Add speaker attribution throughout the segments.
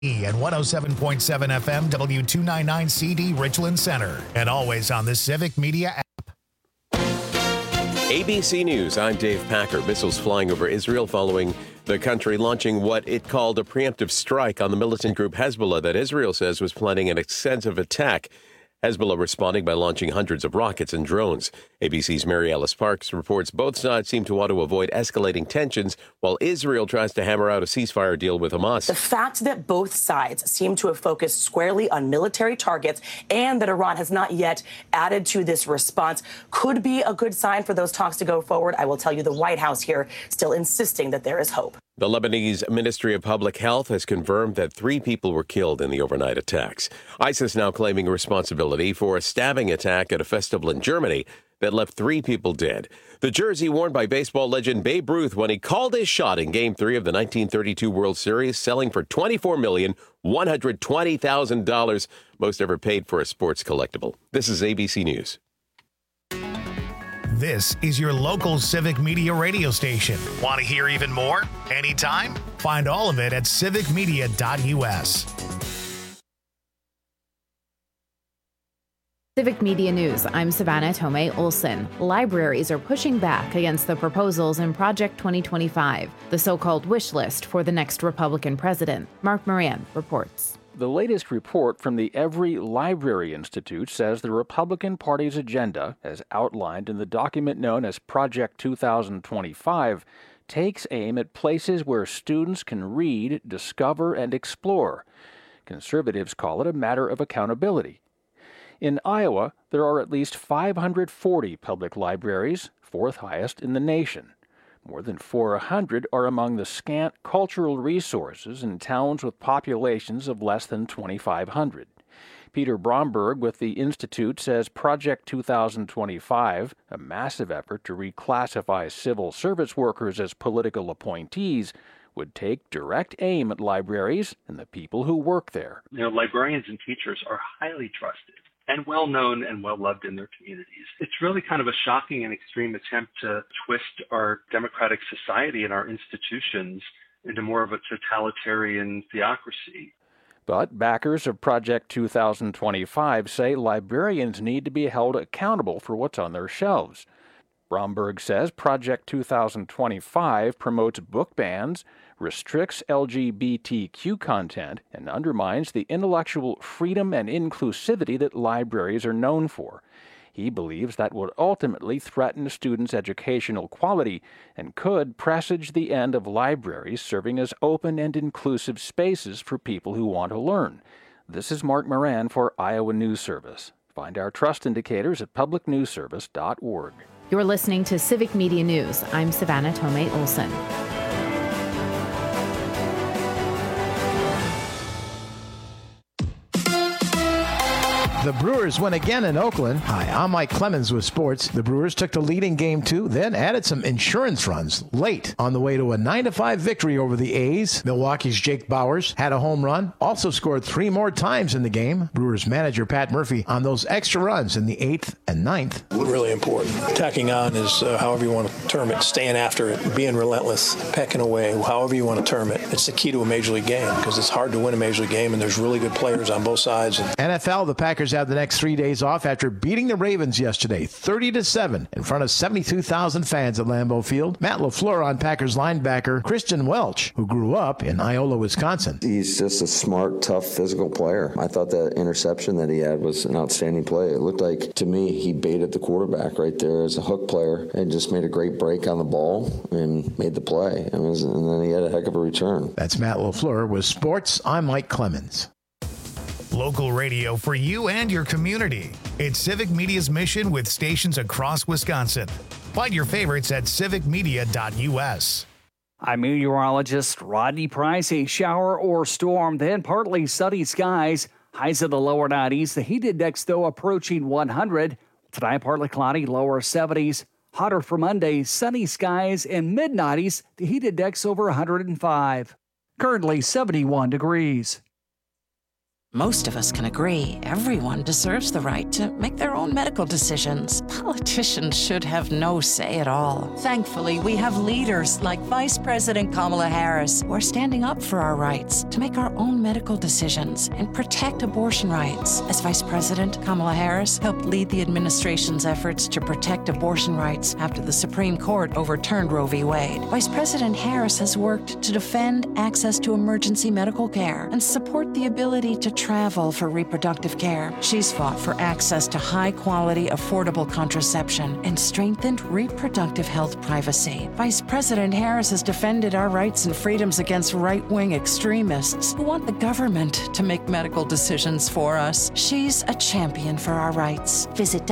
Speaker 1: and 107.7 FM W299CD Richland Center, and always on the Civic Media app.
Speaker 2: ABC News, I'm Dave Packer. Missiles flying over Israel following the country launching what it called a preemptive strike on the militant group Hezbollah that Israel says was planning an extensive attack. Hezbollah responding by launching hundreds of rockets and drones. ABC's Mary Alice Parks reports both sides seem to want to avoid escalating tensions while Israel tries to hammer out a ceasefire deal with Hamas.
Speaker 3: The fact that both sides seem to have focused squarely on military targets and that Iran has not yet added to this response could be a good sign for those talks to go forward. I will tell you the White House here still insisting that there is hope.
Speaker 2: The Lebanese Ministry of Public Health has confirmed that 3 people were killed in the overnight attacks. ISIS now claiming responsibility for a stabbing attack at a festival in Germany that left 3 people dead. The jersey worn by baseball legend Babe Ruth when he called his shot in Game 3 of the 1932 World Series, selling for $24,120,000, most ever paid for a sports collectible. This is ABC News.
Speaker 1: This is your local Civic Media radio station. Want to hear even more? Anytime? Find all of it at civicmedia.us.
Speaker 4: Civic Media News, I'm Savannah Tomei Olson. Libraries are pushing back against the proposals in Project 2025, the so-called wish list for the next Republican president. Mark Moran reports.
Speaker 5: The latest report from the Every Library Institute says the Republican Party's agenda, as outlined in the document known as Project 2025, takes aim at places where students can read, discover, and explore. Conservatives call it a matter of accountability. In Iowa, there are at least 540 public libraries, 4th highest in the nation. More than 400 are among the scant cultural resources in towns with populations of less than 2,500. Peter Bromberg with the Institute says Project 2025, a massive effort to reclassify civil service workers as political appointees, would take direct aim at libraries and the people who work there.
Speaker 6: Librarians and teachers are highly trusted and well-known and well-loved in their communities. It's really kind of a shocking and extreme attempt to twist our democratic society and our institutions into more of a totalitarian theocracy.
Speaker 5: But backers of Project 2025 say librarians need to be held accountable for what's on their shelves. Bromberg says Project 2025 promotes book bans, restricts LGBTQ content, and undermines the intellectual freedom and inclusivity that libraries are known for. He believes that would ultimately threaten students' educational quality and could presage the end of libraries serving as open and inclusive spaces for people who want to learn. This is Mark Moran for Iowa News Service. Find our trust indicators at publicnewsservice.org.
Speaker 4: You're listening to Civic Media News. I'm Savannah Tomei Olson.
Speaker 7: The Brewers win again in Oakland. Hi, I'm Mike Clemens with sports. The Brewers took the lead in Game 2, then added some insurance runs late on the way to a 9-5 victory over the A's. Milwaukee's Jake Bauers had a home run, also scored 3 more times in the game. Brewers manager Pat Murphy on those extra runs in the 8th and 9th.
Speaker 8: Really important. Tacking on is however you want to term it, staying after it, being relentless, pecking away, however you want to term it. It's the key to a Major League game because it's hard to win a Major League game and there's really good players on both sides.
Speaker 7: NFL, the Packers have the next 3 days off after beating the Ravens yesterday 30-7 in front of 72,000 fans at Lambeau Field. Matt LaFleur on Packers linebacker Christian Welch, who grew up in Iola, Wisconsin.
Speaker 9: He's just a smart, tough, physical player. I thought that interception that he had was an outstanding play. It looked like, to me, he baited the quarterback right there as a hook player and just made a great break on the ball and made the play. And then he had a heck of a return.
Speaker 7: That's Matt LaFleur with sports. I'm Mike Clemens.
Speaker 1: Local radio for you and your community. It's Civic Media's mission with stations across Wisconsin. Find your favorites at civicmedia.us.
Speaker 10: I'm meteorologist Rodney Price. A shower or storm, then partly sunny skies. Highs in the lower 90s. The heat index, though, approaching 100. Tonight, partly cloudy, lower 70s. Hotter for Monday, sunny skies and mid-90s. The heat index over 105. Currently 71 degrees.
Speaker 11: Most of us can agree everyone deserves the right to make their own medical decisions. Politicians should have no say at all. Thankfully, we have leaders like Vice President Kamala Harris who are standing up for our rights to make our own medical decisions and protect abortion rights. As Vice President, Kamala Harris helped lead the administration's efforts to protect abortion rights after the Supreme Court overturned Roe v. Wade. Vice President Harris has worked to defend access to emergency medical care and support the ability to travel for reproductive care. She's fought for access to high-quality, affordable contraception and strengthened reproductive health privacy. Vice President Harris has defended our rights and freedoms against right-wing extremists who want the government to make medical decisions for us. She's a champion for our rights.
Speaker 12: Visit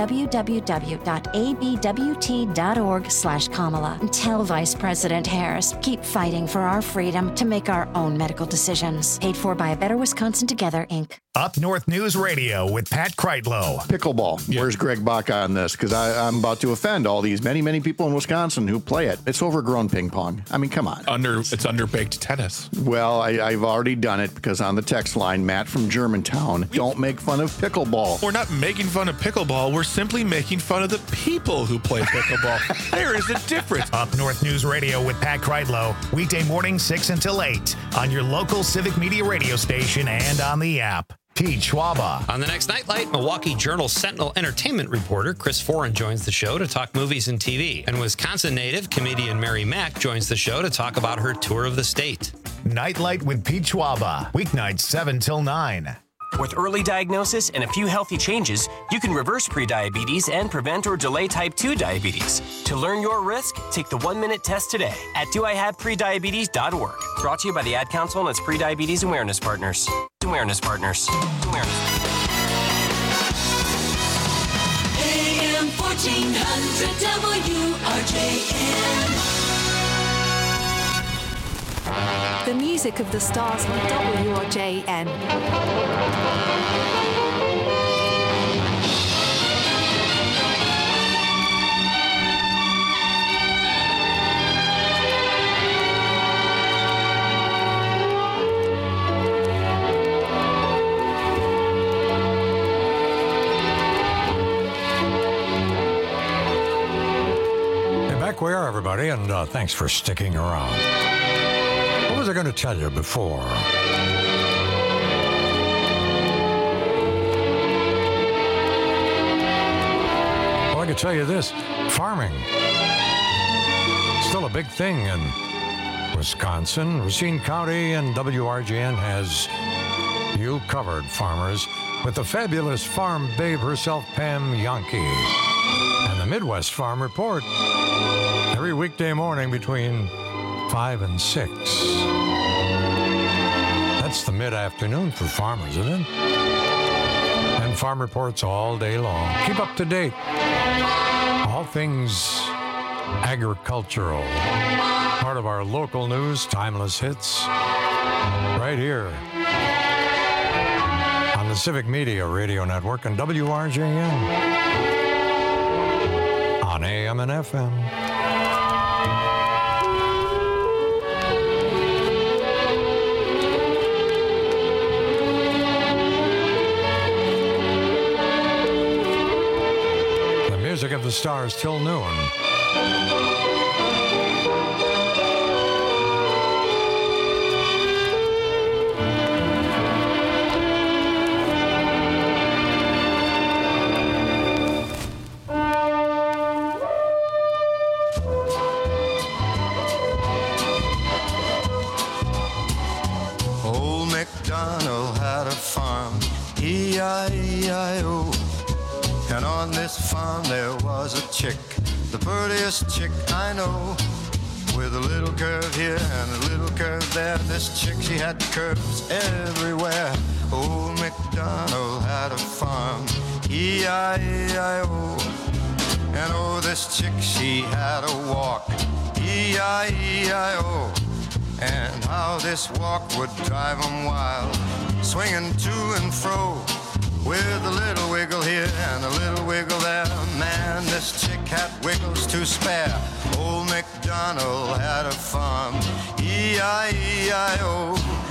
Speaker 12: www.abwt.org/Kamala and tell Vice President Harris, keep fighting for our freedom to make our own medical decisions. Paid for by A Better Wisconsin Together, Inc.
Speaker 1: Up North News Radio with Pat Kreitlow.
Speaker 13: Pickleball. Yeah. Where's Greg Bach on this? Because I'm about to offend all these many people in Wisconsin who play it. It's overgrown ping pong. I mean, come on.
Speaker 14: It's underbaked tennis.
Speaker 13: Well, I've already done it because on the text line, Matt from Germantown, don't make fun of pickleball.
Speaker 14: We're not making fun of pickleball. We're simply making fun of the people who play pickleball. There is a difference.
Speaker 1: Up North News Radio with Pat Kreitlow. Weekday morning 6 until 8 on your local Civic Media radio station and on the app. Pete Schwaba.
Speaker 15: On the next Nightlight, Milwaukee Journal-Sentinel entertainment reporter Chris Foran joins the show to talk movies and TV. And Wisconsin native comedian Mary Mack joins the show to talk about her tour of the state.
Speaker 1: Nightlight with Pete Schwaba. Weeknights 7 till 9.
Speaker 16: With early diagnosis and a few healthy changes, you can reverse prediabetes and prevent or delay type 2 diabetes. To learn your risk, take the 1-minute test today at doihaveprediabetes.org. Brought to you by the Ad Council and its Prediabetes Awareness Partners. AM
Speaker 17: 1400 WRJN.
Speaker 18: The music of the stars on WRJN.
Speaker 19: Back we are, everybody, and thanks for sticking around. What was I going to tell you before? Well, I can tell you this. Farming. Still a big thing in Wisconsin. Racine County and WRGN has you covered, farmers, with the fabulous farm babe herself, Pam Yankee, and the Midwest Farm Report every weekday morning between 5 and 6. That's the mid-afternoon for farmers, isn't it? And farm reports all day long. Keep up to date. All things agricultural. Part of our local news, timeless hits, right here on the Civic Media Radio Network and WRJN on AM and FM. Music of the stars till noon.
Speaker 20: Old MacDonald had a farm, E-I-E-I-O. And on this farm there was a chick, the prettiest chick I know. With a little curve here and a little curve there, this chick, she had curves everywhere. Old MacDonald had a farm, E-I-E-I-O. And oh, this chick, she had a walk, E-I-E-I-O. And how this walk would drive 'em wild, swinging to and fro, with a little wiggle here and a little wiggle there. Man, this chick had wiggles to spare. Old MacDonald had a farm, E-I-E-I-O.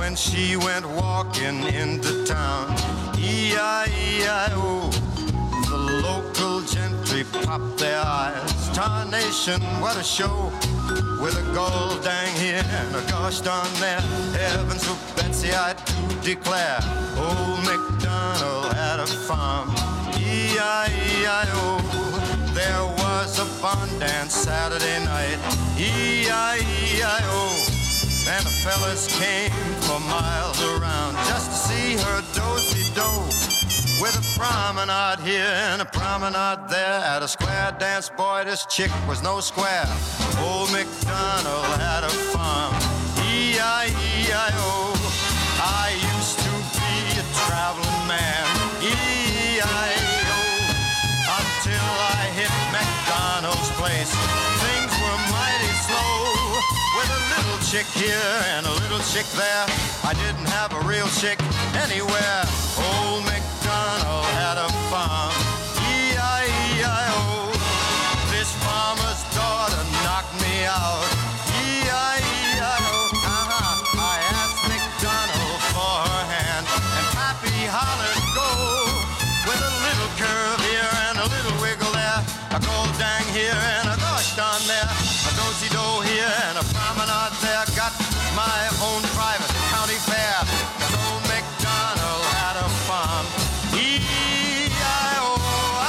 Speaker 20: when she went walking into town. E-I-E-I-O. The local gentry popped their eyes. Tarnation, what a show. With a gold dang here and a gosh darn there. Heavens for Betsy, I do declare. Old MacDonald had a farm. E-I-E-I-O. There was a barn dance Saturday night. E-I-E-I-O. And the fellas came for miles around just to see her do-si-do. With a promenade here and a promenade there. At a square dance, boy, this chick was no square. Old MacDonald had a farm. E-I-E-I-O. I used to be a traveling man. E-I-E-O. Until I hit MacDonald's place. Things were mighty slow. With a little chick here and a little chick there. I didn't have a real chick anywhere. Old MacDonald had a farm. E-I-E-I-O. This farmer's daughter knocked me out. E-I-E-I-O. I asked MacDonald for her hand, and Pappy hollered go. With a little curve here and a little wiggle there. A gold dang here and a gosh darn there. A do-si-do here and a promenade there. Got my own private county fair. 'Cause old MacDonald had a farm. E-I-O.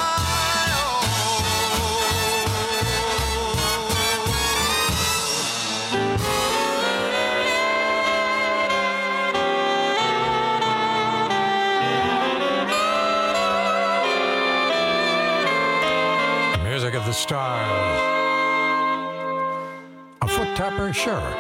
Speaker 19: Music of the Stars. A foot tapper, sure.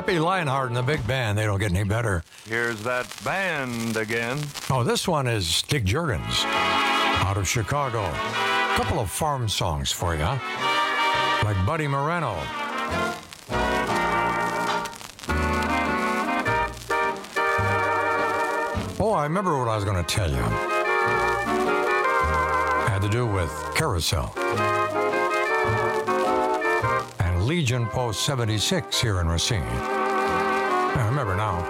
Speaker 19: Herbie Lionheart and the big band. They don't get any better.
Speaker 17: Here's that band again.
Speaker 19: Oh, this one is Dick Juergens out of Chicago. A couple of farm songs for you, huh? Like Buddy Moreno. Oh, I remember what I was going to tell you. Had to do with Carousel. And Legion Post 76 here in Racine. I remember now.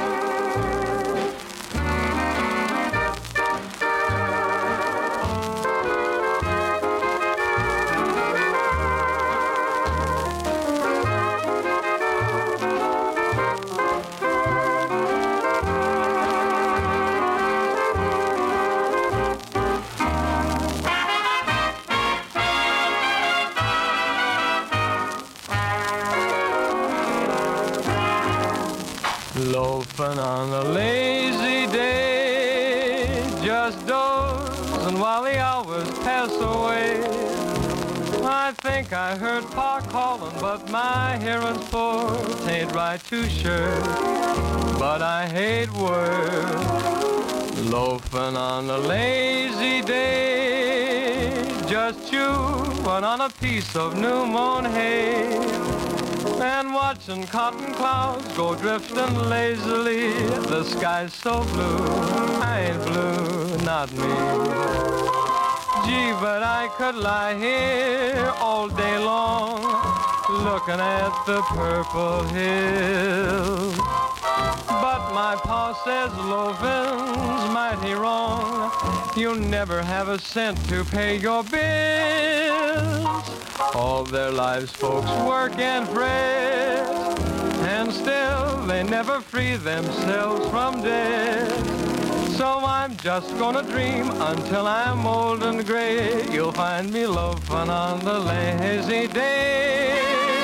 Speaker 21: Loafing on a lazy day, just dozing while the hours pass away. I think I heard Pa calling, but my hearing's poor. Tain't right too sure, but I hate work. Loafing on a lazy day, just chewing on a piece of new mown hay. And watching cotton clouds go drifting lazily. The sky's so blue, I ain't blue, not me. Gee, but I could lie here all day long, looking at the purple hills. But my pa says loafing's mighty wrong. You'll never have a cent to pay your bills. All their lives folks work and fret, and still they never free themselves from debt. So I'm just gonna dream until I'm old and gray. You'll find me loafing on the lazy day.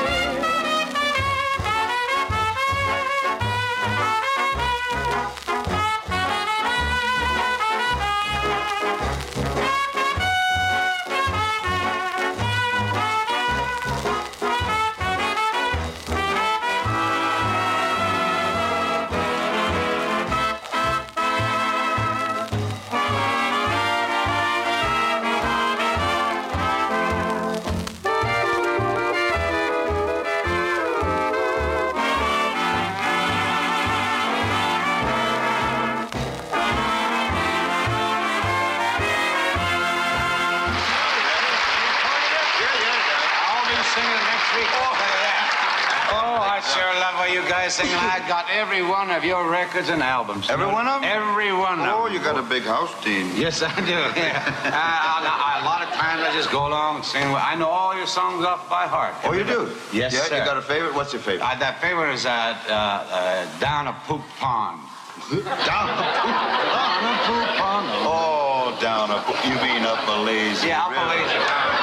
Speaker 22: Singing, I got every one of your records and albums.
Speaker 23: Every one of them?
Speaker 22: Every one of them.
Speaker 23: Oh, you got a big house team.
Speaker 22: Yes, I do. Yeah. A lot of times I just go along and sing. I know all your songs off by heart.
Speaker 23: Oh, you do?
Speaker 22: Yes,
Speaker 23: yeah,
Speaker 22: sir.
Speaker 23: You got a favorite? What's your favorite?
Speaker 22: That favorite is Down a Poop Pond.
Speaker 23: Down a Poop Pond? Oh, down a poop. You mean up a lazy
Speaker 22: Yeah, up a lazy river.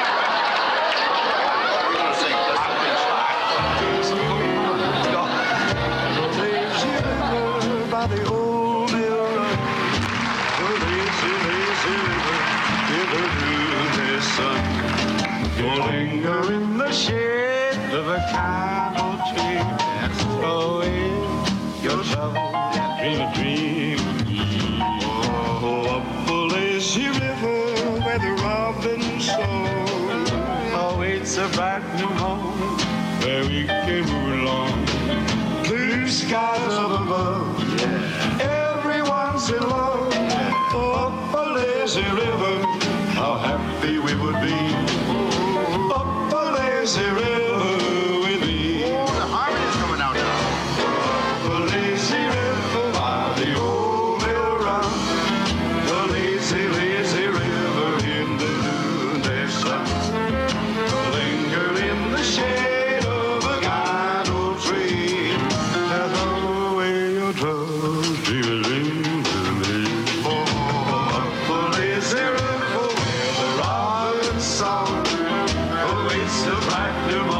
Speaker 20: By the old mill run, the lazy, lazy river to the sun. You linger in the shade of a cattle tree and throw away your trouble and dream a dream. Oh, up the lazy river where the robin song awaits a bright new home where we can move along. Blue skies up above. Everyone's in love. Up a lazy river, how happy we would be. Up a lazy river with me.
Speaker 23: Oh, the harmony's coming out now.
Speaker 20: Up a lazy river by the old mill run. The lazy, lazy river in the noonday sun. Linger in the shade of a kind old tree. And throw away your troubles, dream a dream with me. Oh, up a lazy river where the robin's song awaits the bright new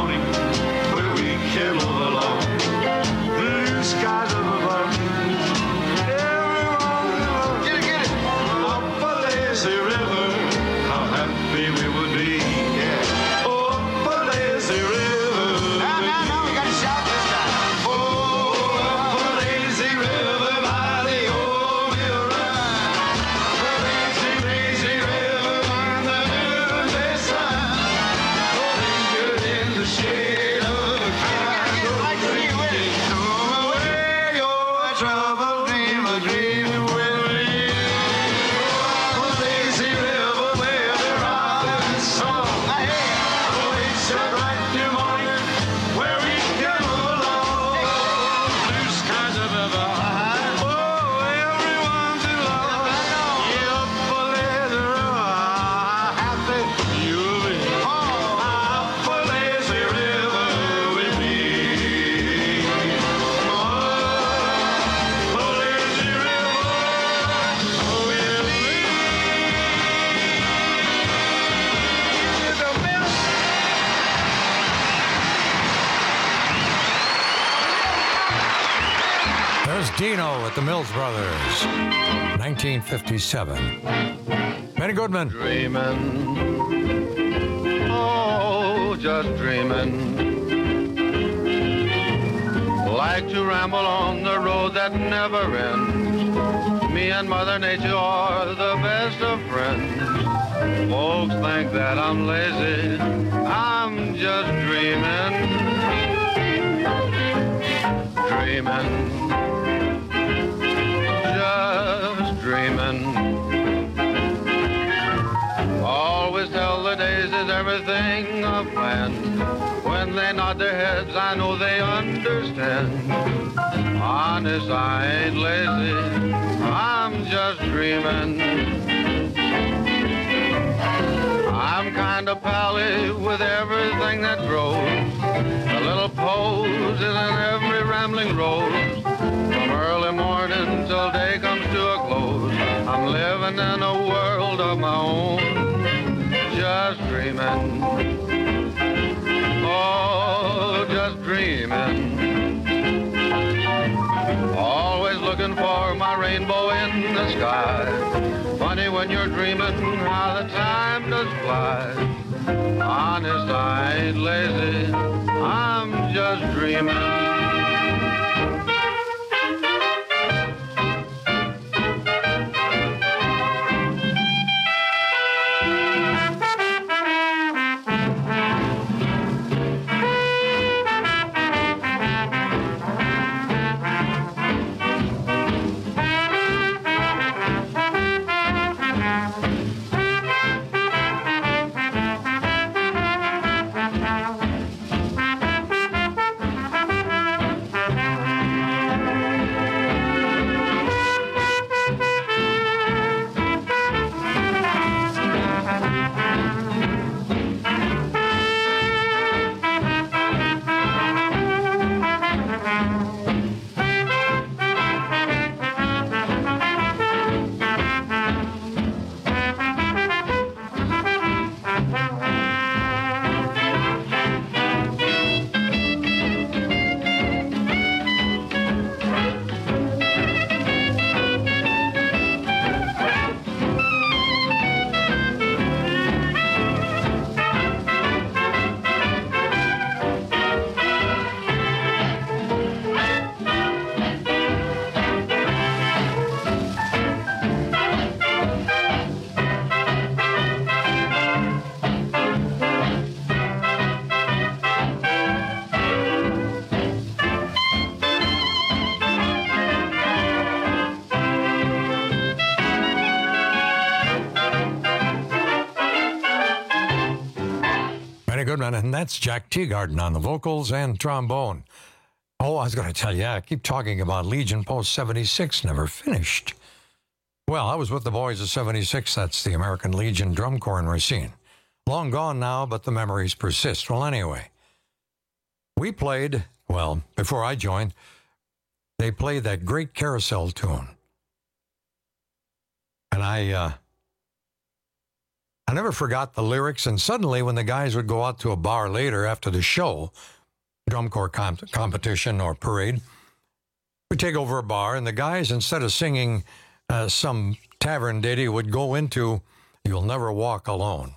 Speaker 19: Here's Dino at the Mills Brothers, 1957. Benny Goodman.
Speaker 23: Dreaming, oh, just dreaming. Like to ramble on the road that never ends. Me and Mother Nature are the best of friends. Folks think that I'm lazy, I'm just dreaming. Dreaming, just dreaming. Always tell the daisies everything I've planned. When they nod their heads, I know they understand. Honest, I ain't lazy, I'm just dreaming. I'm kind of pally with everything that grows. A little pose in every rambling rose. From early morning till day comes to a close, I'm living in a world of my own, just dreaming. Oh, just dreaming. Always looking for my rainbow in the sky. Funny when you're dreaming how the time does fly. Honest, I ain't lazy, I'm just dreaming.
Speaker 19: Goodman, and that's Jack Teagarden on the vocals and trombone. Oh, I was going to tell you, I keep talking about Legion Post 76, never finished. Well, I was with the boys of 76, that's the American Legion Drum Corps in Racine. Long gone now, but the memories persist. Well, anyway, we played, well, before I joined, they played that great Carousel tune. And I never forgot the lyrics, and suddenly when the guys would go out to a bar later after the show, drum corps competition or parade, we'd take over a bar, and the guys, instead of singing some tavern ditty, would go into You'll Never Walk Alone.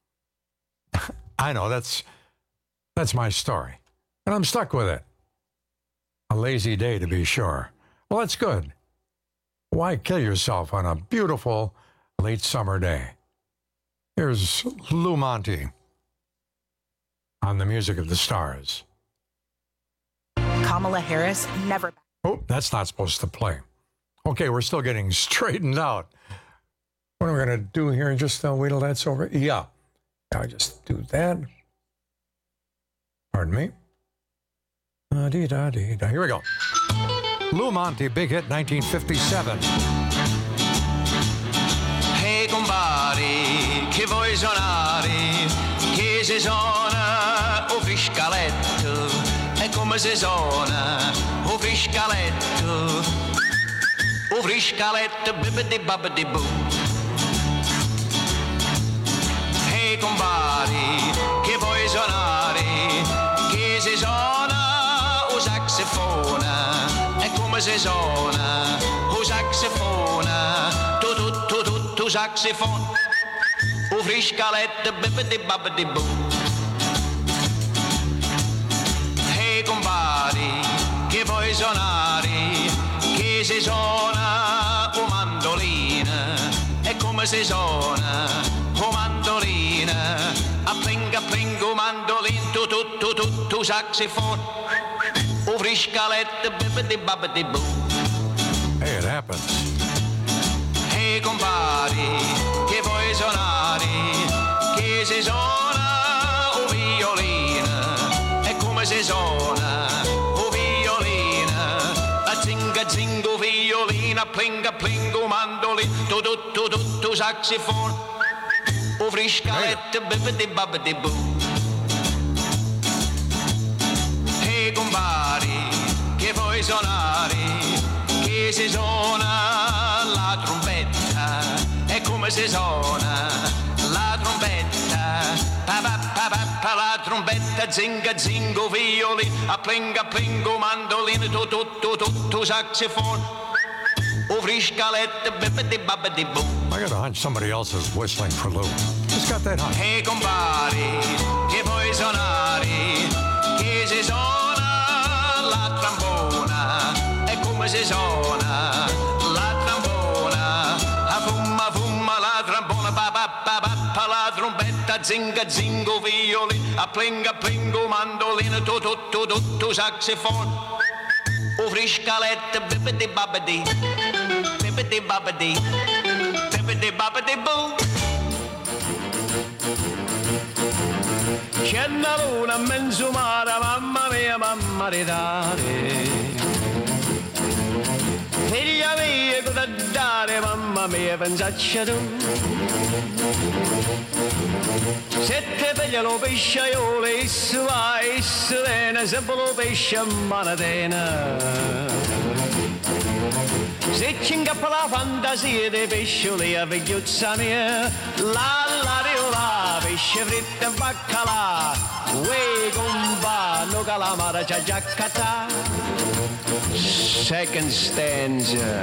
Speaker 19: I know, that's my story, and I'm stuck with it. A lazy day, to be sure. Well, that's good. Why kill yourself on a beautiful late summer day? Here's Lou Monte on the Music of the Stars.
Speaker 2: Kamala Harris never...
Speaker 19: Oh, that's not supposed to play. Okay, we're still getting straightened out. What are we going to do here? Just wait till that's over? Yeah. I'll just do that. Pardon me. Here we go. Lou Monte, big hit, 1957.
Speaker 3: Hey, compari, che vuoi suonare? Che si suona o fiscaletto? E come si suona o fiscaletto? O fiscaletto, bibbidi babbidi boo. Hey, compari, che vuoi suonare? Che si suona o saxofona? E come come si suona, o saxofona, tu saxofon, o friscalette, bibbidi babbidi boo. Hey compari, che vuoi suonare, che si suona o mandolina, e come si suona o mandolina, a plingo mandolin, tu saxofon, o friscalette, bibbidi babbidi boo.
Speaker 19: Hey, it happens.
Speaker 3: Hey compari, che vuoi suonare, che si suona o violina, e come si suona o violina, a zingo violina, plingo mandolin, tu saxofon, o friscalette, bibbidi babbidi boo. Hey compari, che vuoi suonare, che si suona la trombetta, e come si suona la trombetta, la trombetta, zingo violin, a plingo mandolin, tu saxofon, o friscalette, bibbidi babbidi boo.
Speaker 19: I got a hunch somebody else is whistling for Lou. Just got that hunch.
Speaker 3: Hey compari, che vuoi suonare, che si suona la trombona, e come si suona la trombona, a fumma la trombona, pa la trombetta, zingo violin, a plingo mandolin, tu saxofon, o friscalette, bibbidi babbidi, bibbidi babbidi, bibbidi babbidi boo.
Speaker 21: C'è una luna in mezzo mare, mamma mia, mamma di dare. Figlia mia, cosa dare, mamma mia, pensaccia tu. Se te piglia lo pesciaiolo, isso va, isso viene, sempre lo pesce a manatena. Se ci ingappa la fantasia dei pescioli a vegliuzza mia, la riola, pesce fritto e baccalà, uè compa, no calamara c'ha già catà. Second stanza.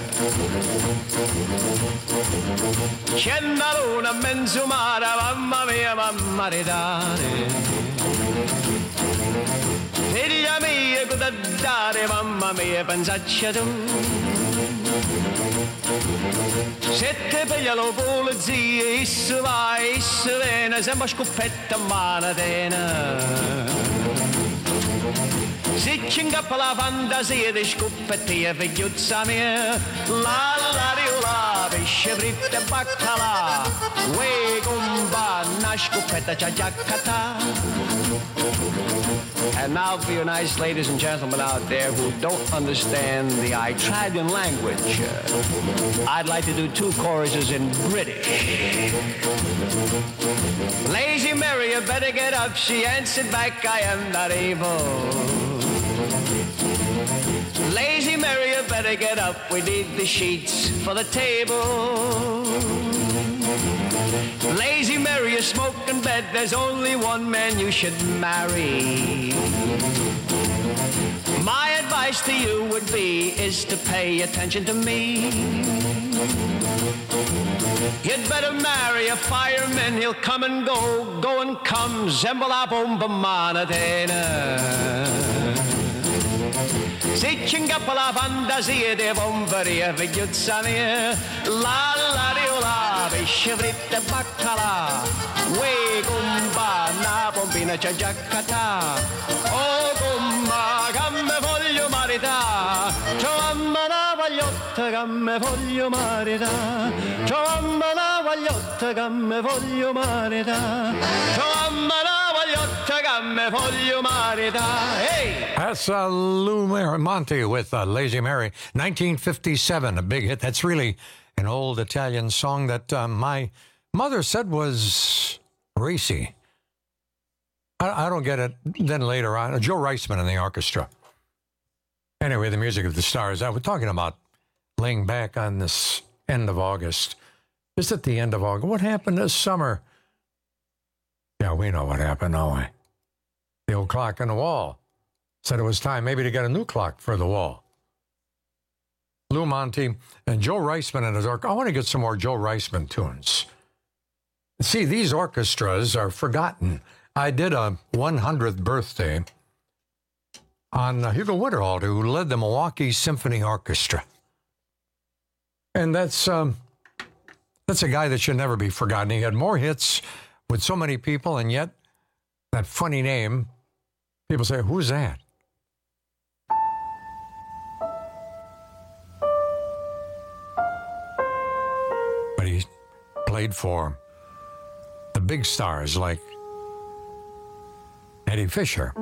Speaker 21: C'è una luna in mezzo mare, mamma mia, mamma di dare. Figlia mia, cosa dare, mamma mia, pensaccia tu. Se te piglia lo polizia, isso va, isso viene, sembra scoppetta a manatena. Se ci ingappa la fantasia di scoppettia, figliuzza mia, la riola, pesce fritto e baccalà, uè compa, una scoppetta c'ha già catà. And now for you nice ladies and gentlemen out there who don't understand the Italian language, I'd like to do two choruses in British. Lazy Mary, you better get up. She answered back, I am not able. Lazy Mary, you better get up. We need the sheets for the table. Lazy Mary, you smoke in bed. There's only one man you should marry. My advice to you would be is to pay attention to me. You'd better marry a fireman. He'll come and go and come. Zembola bomba manatena. Se ci ingappa la fantasia di bomberia, figliuzza mia, la riola, pesce fritto e baccalà, uè compa, una pompina c'è già catà, oh compa, che me voglio marità, trovamma una vagliotta che me voglio marità, trovamma una vagliotta che me voglio marità, trovamma una vagliotta che me voglio marità, hey!
Speaker 19: That's Lou Monte with Lazy Mary, 1957, a big hit. That's really an old Italian song that my mother said was racy. I don't get it. Then later on, Joe Reisman in the orchestra. Anyway, the music of the stars. I was talking about laying back on this end of August. Just at the end of August. What happened this summer? Yeah, we know what happened, don't we? The old clock on the wall said it was time maybe to get a new clock for the wall. Lou Monte, and Joe Reisman and his orchestra. I want to get some more Joe Reisman tunes. See, these orchestras are forgotten. I did a 100th birthday on Hugo Winterhalter, who led the Milwaukee Symphony Orchestra. And that's a guy that should never be forgotten. He had more hits with so many people, and yet that funny name, people say, who's that? But he played for the big stars like Eddie Fisher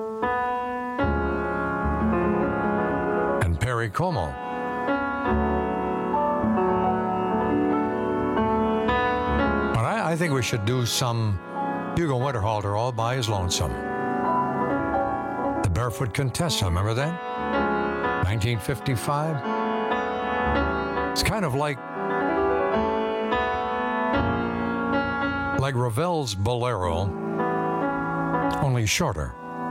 Speaker 19: and Perry Como. But I think we should do some Hugo Winterhalter all by his lonesome. The Barefoot Contessa, remember that? 1955. It's kind of like Ravel's Bolero, only shorter.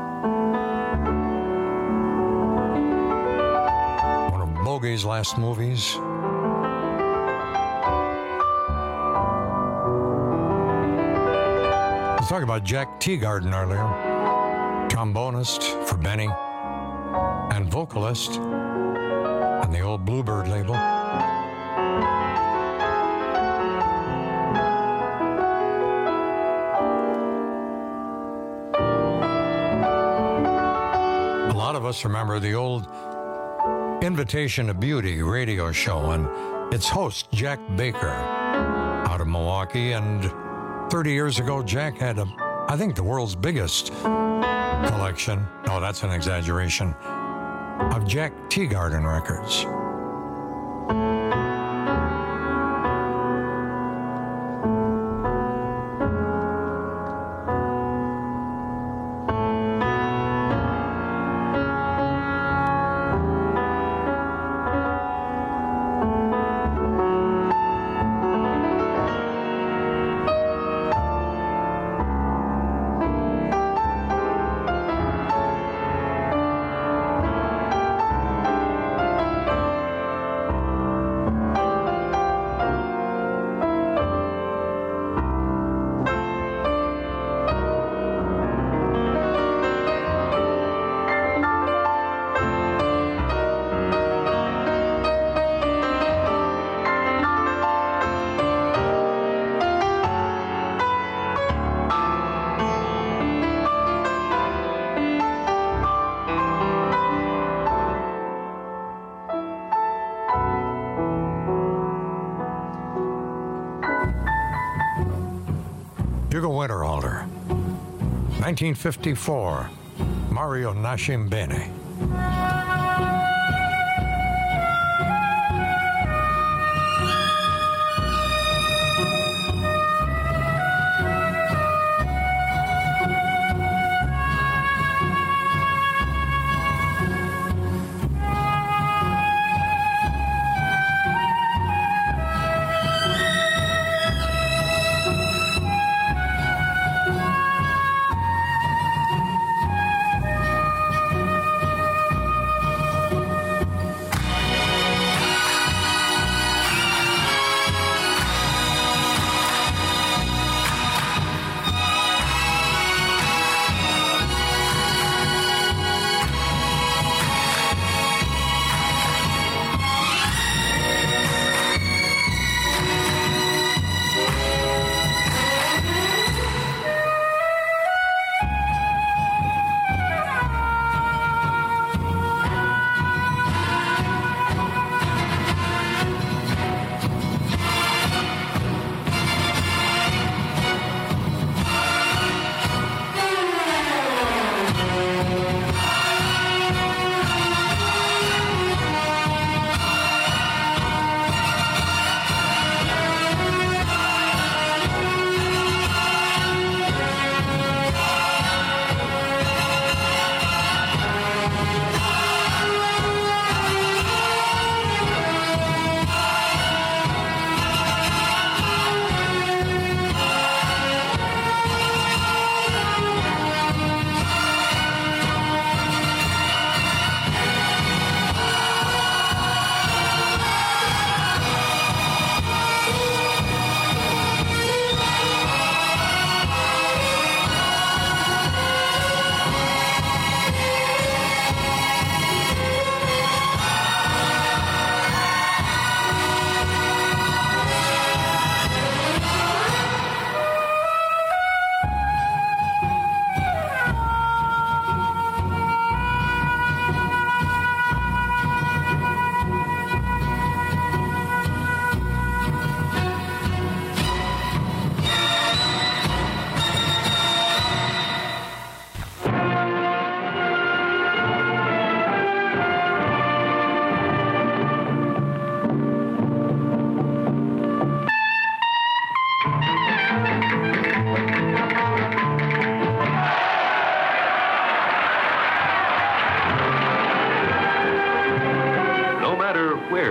Speaker 19: One of Bogey's last movies. We talked about Jack Teagarden earlier, trombonist for Benny and vocalist on the old Bluebird label. A lot of us remember the old Invitation to Beauty radio show and its host, Jack Baker, out of Milwaukee. And 30 years ago, Jack had, I think, the world's biggest collection, no, that's an exaggeration, of Jack Teagarden records. Hugo Winterhalter, 1954, Mario Nascimbene.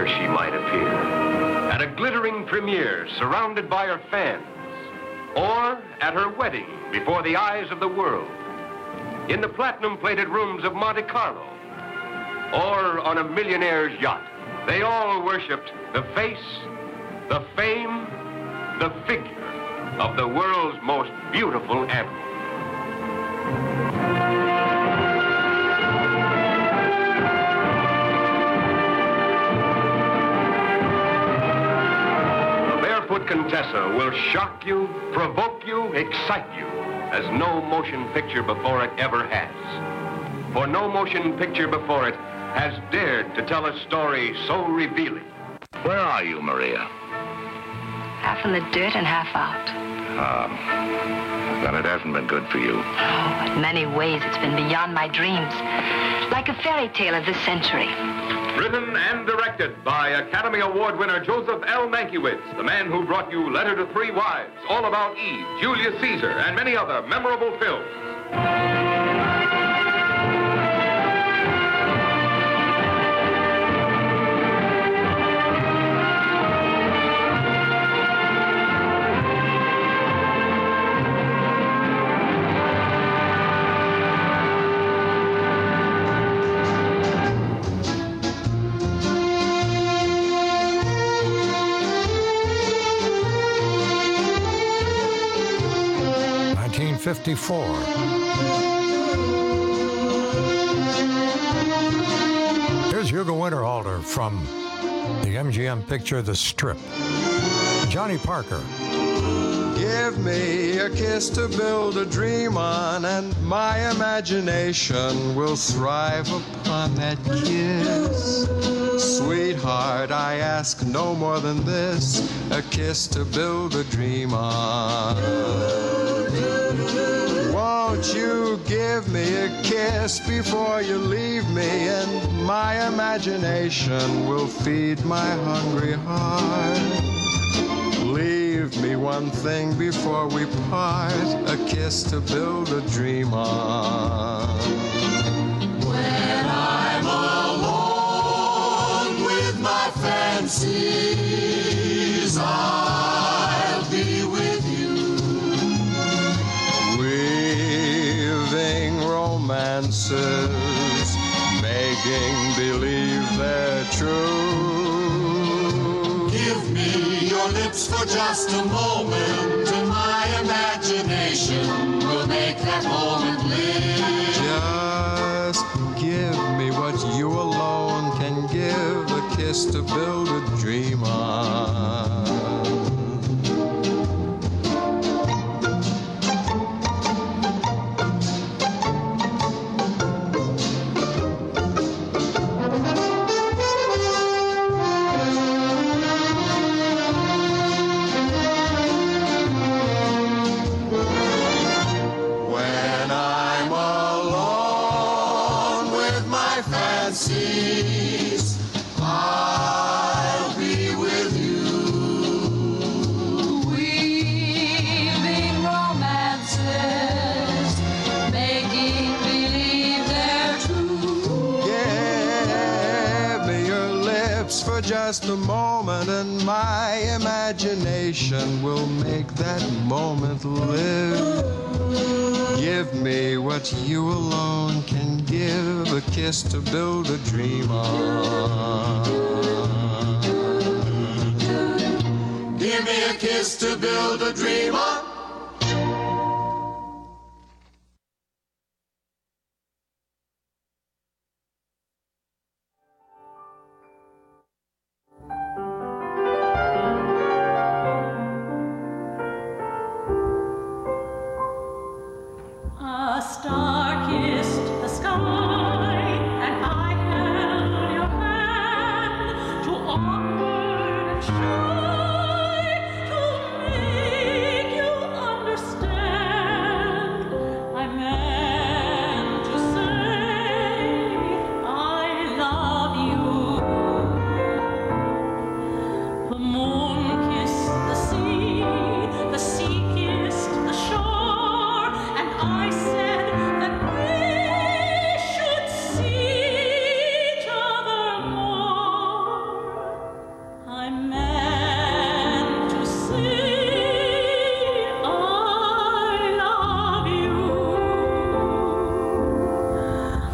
Speaker 2: here she might appear. At a glittering premiere surrounded by her fans. Or at her wedding before the eyes of the world. In the platinum-plated rooms of Monte Carlo. Or on a millionaire's yacht. They all worshipped the face, the fame, the figure of the world's most beautiful animal. The Barefoot Contessa will shock you, provoke you, excite you, as no motion picture before it ever has. For no motion picture before it has dared to tell a story so revealing.
Speaker 5: Where are you, Maria?
Speaker 6: Half in the dirt and half out.
Speaker 5: Then it hasn't been good for you.
Speaker 6: Oh, in many ways, it's been beyond my dreams. Like a fairy tale of this century.
Speaker 2: Written and directed by Academy Award winner Joseph L. Mankiewicz, the man who brought you Letter to Three Wives, All About Eve, Julius Caesar, and many other memorable films.
Speaker 19: '54. Here's Hugo Winterhalter from the MGM picture The Strip. Johnny Parker.
Speaker 20: Give me a kiss to build a dream on, and my imagination will thrive upon that kiss. Sweetheart, I ask no more than this, a kiss to build a dream on. Won't you give me a kiss before you leave me, and my imagination will feed my hungry heart. Leave me one thing before we part, a kiss to build a dream on.
Speaker 3: When I'm alone with my fancies, I'll be with you.
Speaker 20: Weaving romances, making believe they're true.
Speaker 3: Give me your lips for just a moment, and my imagination will make that moment live.
Speaker 20: Just give me what you alone can give, a kiss to build a dream on.
Speaker 3: I'll be with you. Weaving romances, making believe they're true.
Speaker 20: Give me your lips for just a moment, and my imagination will make that moment live. Give me what you alone can give, a kiss to build a dream on.
Speaker 3: Give me a kiss to build a dream on.
Speaker 24: A star kissed the sky, and I held your hand, too awkward and shy to make you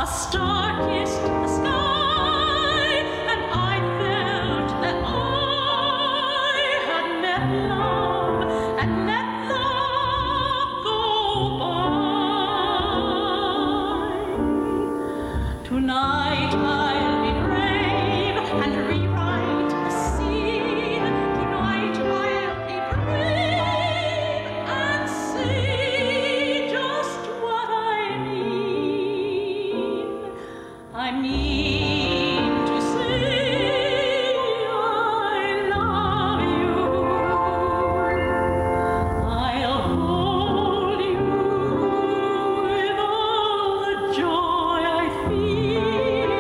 Speaker 24: star kissed the sky, and I felt that I had met love and let love go by. Tonight I'll be brave and rewrite the scene. Tonight I'll be brave and say just what I mean. I mean to say I love you. I'll hold you with all the joy I feel.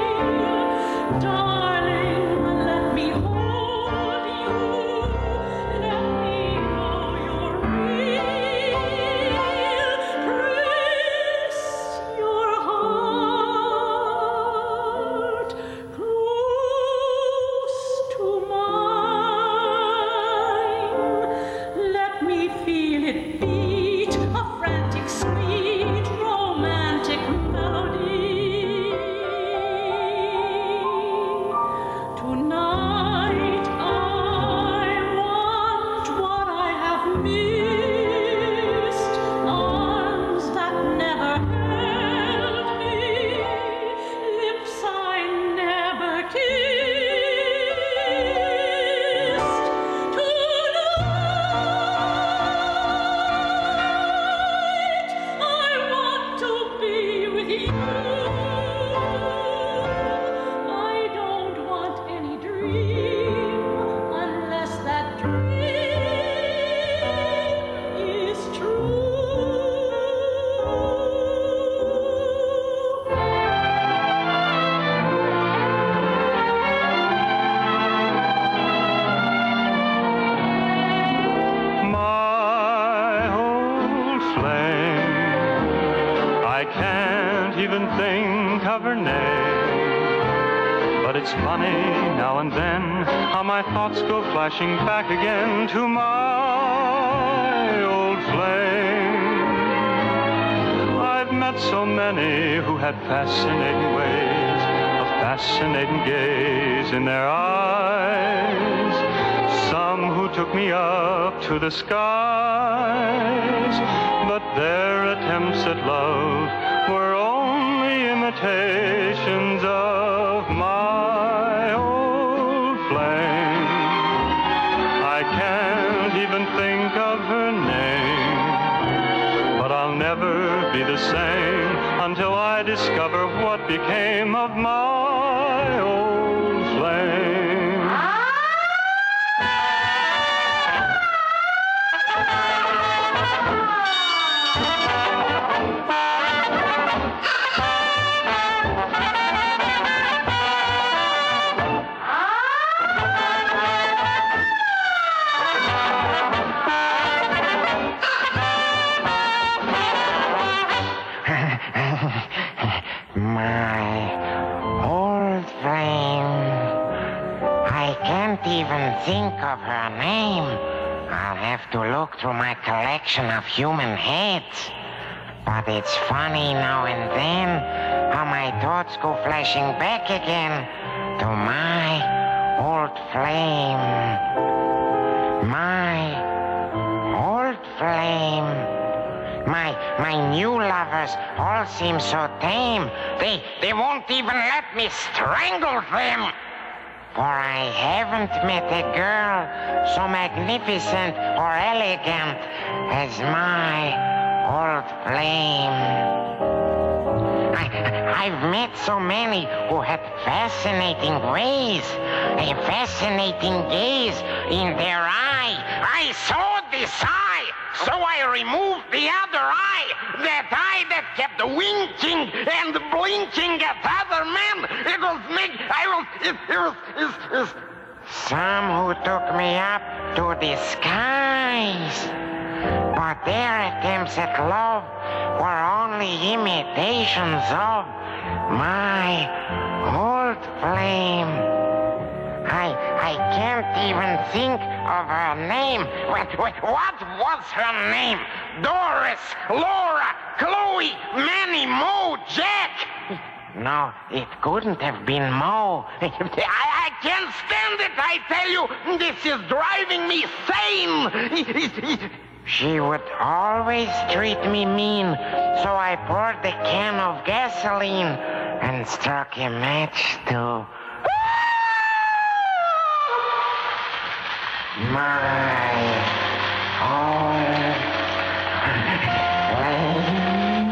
Speaker 24: Darling, let me hold you. Let me know you're real. Press your heart close to mine. Let me feel it beat, a frantic, sweet, romantic melody. Tonight I want what I have missed, arms that never held me, lips I never kissed. Tonight I want to be with you. I don't want any dream unless that dream is
Speaker 17: My old flame, I can't even think of her name. But it's funny now and then how my thoughts go flashing back again to my old flame. I've met so many who had fascinating ways, a fascinating gaze in their eyes. Some who took me up to the skies, but their attempts at love were only imitations of my old flame. I can't even think of her name, but I'll never be the same until I discover what became of my old flame.
Speaker 4: My old flame. I can't even think of her name. I'll have to look through my collection of human heads. But it's funny now and then how my thoughts go flashing back again to my old flame. My old flame. My new lovers all seem so tame. They won't even let me strangle them. For I haven't met a girl so magnificent or elegant as my old flame. I've met so many who had fascinating ways, a fascinating gaze in their eye. I saw this eye, so I removed the other eye, that eye that kept winking and blinking at other men. It was me. Some who took me up to the skies, but their attempts at love were only imitations of my old flame. I can't even think of her name. Wait, what was her name? Doris, Laura, Chloe, Manny, Mo, Jack. No, it couldn't have been Mo. I can't stand it, I tell you. This is driving me sane. She would always treat me mean, so I poured a can of gasoline and struck a match to... my own flame.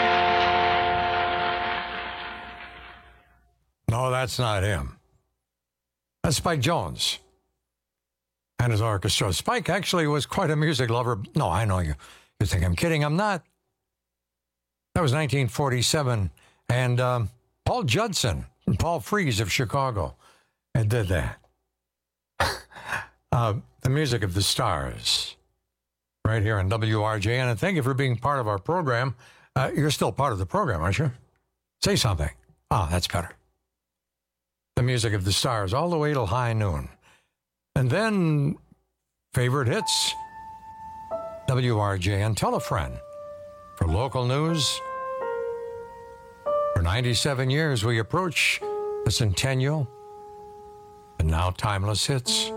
Speaker 19: No, that's not him. That's Spike Jones and his orchestra. Spike actually was quite a music lover. No, I know you think I'm kidding. I'm not. That was 1947, and Paul Judson and Paul Freese of Chicago did that. The music of the stars, right here on WRJN. And thank you for being part of our program. You're still part of the program, aren't you? Say something. That's better. The music of the stars, all the way till high noon. And then, favorite hits, WRJN. Tell a friend. For local news, for 97 years, we approach the centennial, and now timeless hits.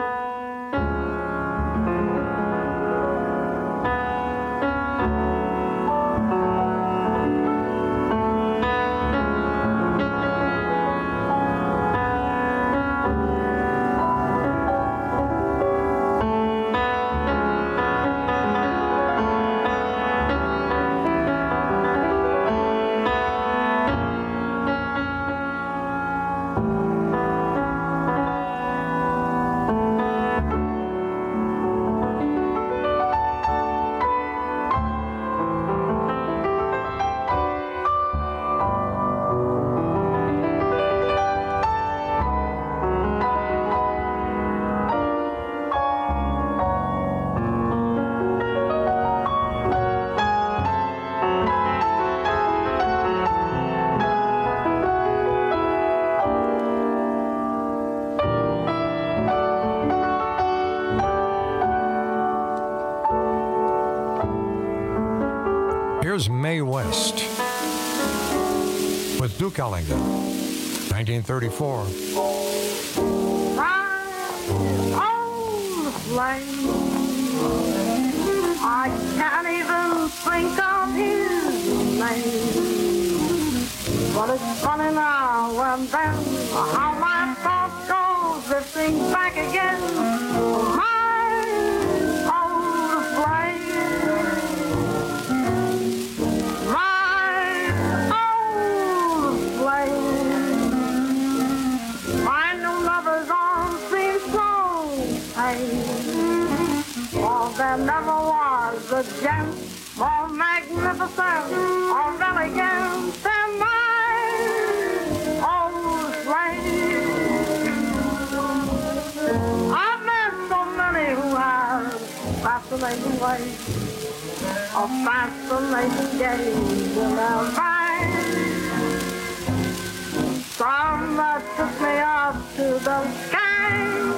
Speaker 19: Here's Mae West with Duke Ellington, 1934.
Speaker 24: I can't even think of his name. But it's funny now and then how my thoughts go drifting back again. My old flame. There never was a gent more magnificent or elegant than my old slave. I've met so many who have fascinating ways of fascinating games in their minds. Some that took me up to the sky,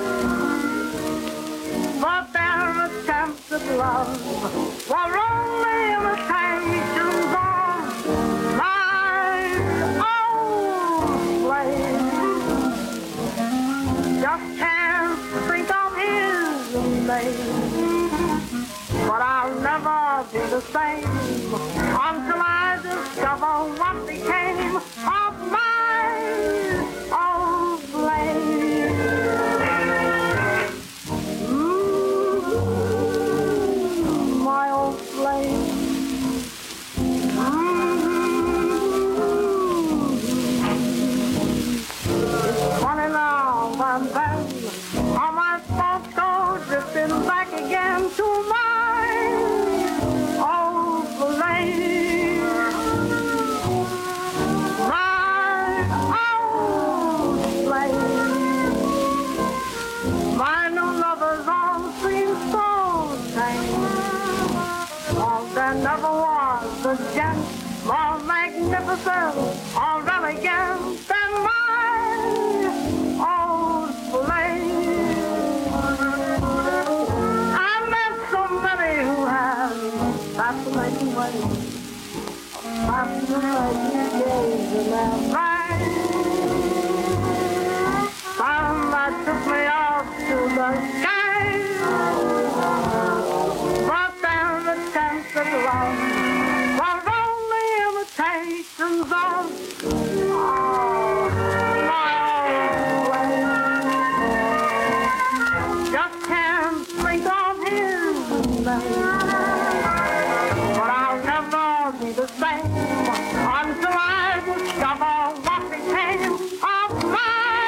Speaker 24: but their attempts at love were only imitations of my old slave. Just can't think of his name, but I'll never be the same until I discover what became of my old slave. My old slave. It's funny now and then how my thoughts go drifting back again to my old slave. My old slave. My new lovers all seem so tame. Oh, there never was a gent more magnificent or elegant than my old slave. I've met so many who have fascinating ways, fascinating Somebody took me off to the sky, brought down the tents of love, was only imitations of my own way. Just can't think of his name, but I'll never be the same until I discover what became of my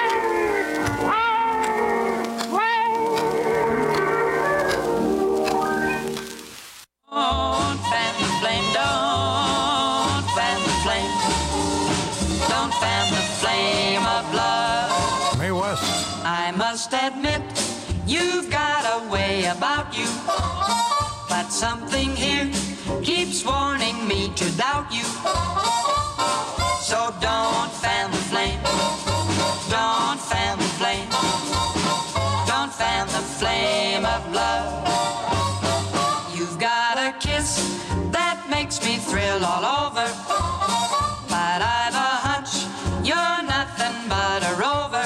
Speaker 11: Don't fan the flame, don't fan the flame. Don't fan the flame of love.
Speaker 19: Mae West.
Speaker 11: I must admit, you've got a way about you, but something here keeps warning me to doubt you. So don't fan the flame, don't fan the flame, don't fan the flame of love. You've got a kiss that makes me thrill all over, but I've a hunch you're nothing but a rover.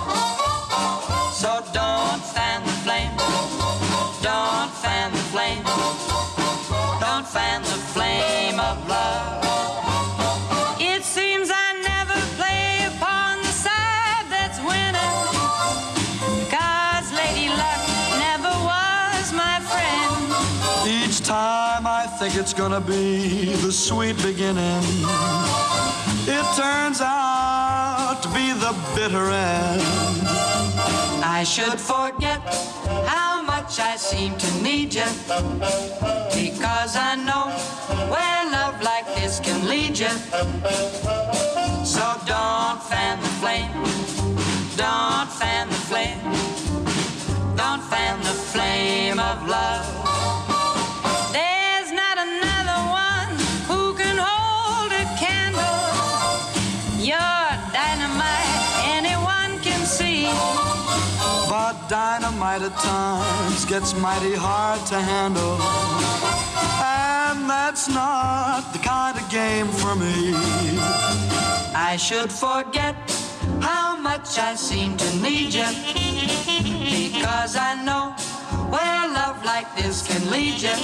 Speaker 11: So don't fan the flame, don't fan the flame, don't fan the flame of love. It seems I never play upon the side that's winning, 'cause Lady Luck never was my friend.
Speaker 7: Each time I think it's gonna be the sweet beginning, it turns out to be the bitter end.
Speaker 11: I should forget how much I seem to need you, because I know where love like this can lead you. So don't fan the flame, don't fan the flame, don't fan the flame of love. There's not another one who can hold a candle. You're dynamite, anyone can see.
Speaker 7: But dynamite at times gets mighty hard to handle, and that's not the kind of game for me.
Speaker 11: I should forget how much I seem to need you, because I know where love like this can lead you.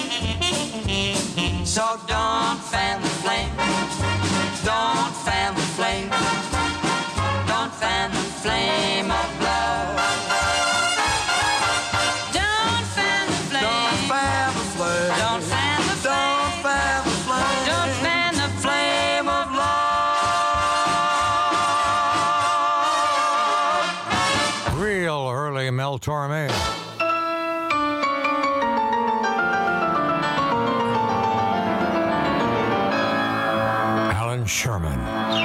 Speaker 11: So don't fan the flame, don't fan the flame, don't fan the flame of love. Don't fan the flame,
Speaker 7: don't fan the flame,
Speaker 11: don't fan the flame,
Speaker 7: don't fan the flame,
Speaker 11: don't fan the flame of love.
Speaker 19: Real early Mel Torme. Alan Sherman.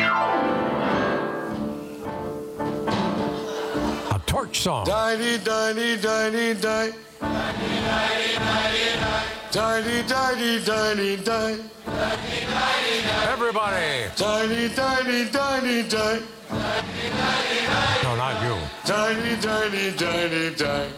Speaker 19: A torch song.
Speaker 3: Tiny, tiny, tiny, tiny. Tiny, tiny, tiny, tiny.
Speaker 19: Everybody.
Speaker 3: Tiny, tiny, tiny, tiny.
Speaker 19: No, not you.
Speaker 3: Tiny, tiny, tiny, tiny.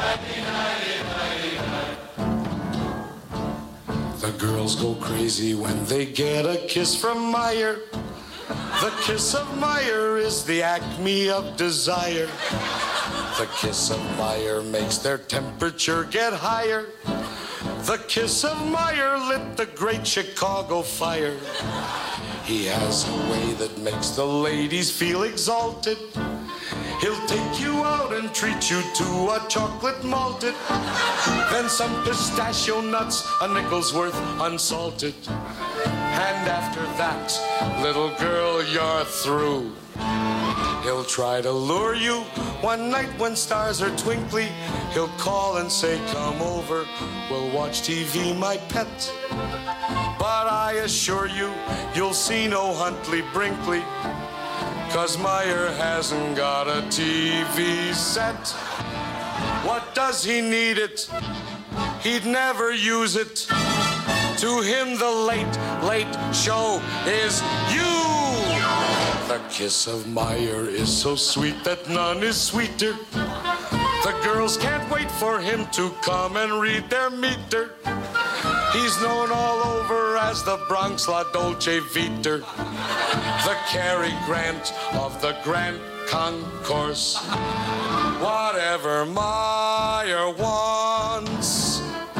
Speaker 3: The girls go crazy when they get a kiss from Meyer. The kiss of Meyer is the acme of desire. The kiss of Meyer makes their temperature get higher. The kiss of Meyer lit the great Chicago fire. He has a way that makes the ladies feel exalted. He'll take you out and treat you to a chocolate malted, then some pistachio nuts, a nickel's worth unsalted. And after that, little girl, you're through. He'll try to lure you one night when stars are twinkly. He'll call and say, come over, we'll watch TV, my pet. But I assure you, you'll see no Huntley Brinkley, 'cause Meyer hasn't got a TV set. What does he need it? He'd never use it. To him, the late, late show is you. The kiss of Meyer is so sweet that none is sweeter. The girls can't wait for him to come and read their meter. He's known all over as the Bronx La Dolce Vita, the Cary Grant of the Grand Concourse. Whatever Meyer wants,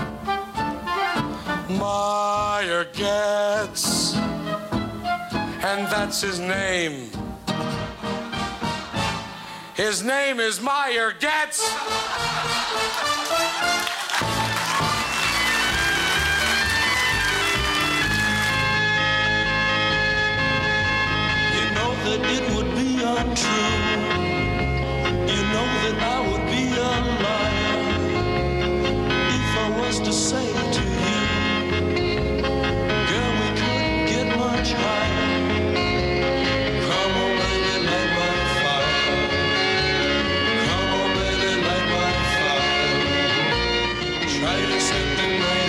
Speaker 3: Meyer gets, and that's his name. His name is Meyer Getz.
Speaker 8: You know that it would be untrue. You know that I would be a liar if I was to say to you, girl, we couldn't get much higher. Come on, baby, light my fire. Come on, baby, light my fire. Try to set the night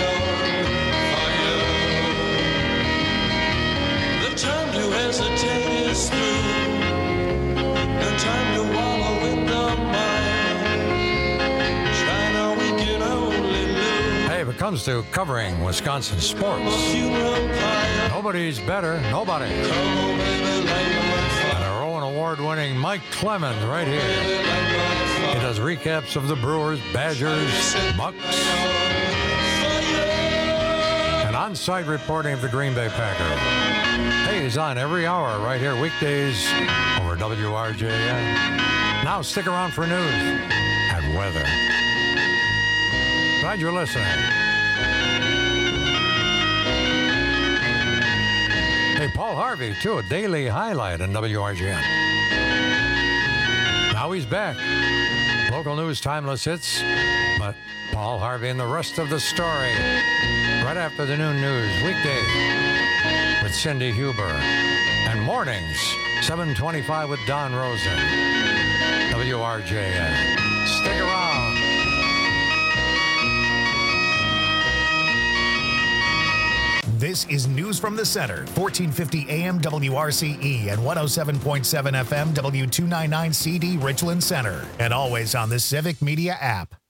Speaker 8: on fire. The time to hesitate is through. No time to wallow in the mire. Try now, we can only lose.
Speaker 19: Hey, if it comes to covering Wisconsin sports, nobody's better. Nobody. And our own award-winning Mike Clemens right here. He does recaps of the Brewers, Badgers, Bucks, and on-site reporting of the Green Bay Packers. Hey, he's on every hour right here, weekdays over WRJN. Now stick around for news and weather. Glad you're listening. Hey, Paul Harvey, too, a daily highlight on WRGN. Now he's back. Local news, timeless hits, but Paul Harvey and the rest of the story right after the noon news, weekday with Cindy Huber. And mornings, 7:25 with Don Rosen. WRJN. Stick around.
Speaker 1: This is News from the Center, 1450 AM WRCE and 107.7 FM W299CD Richland Center, and always on the Civic Media app.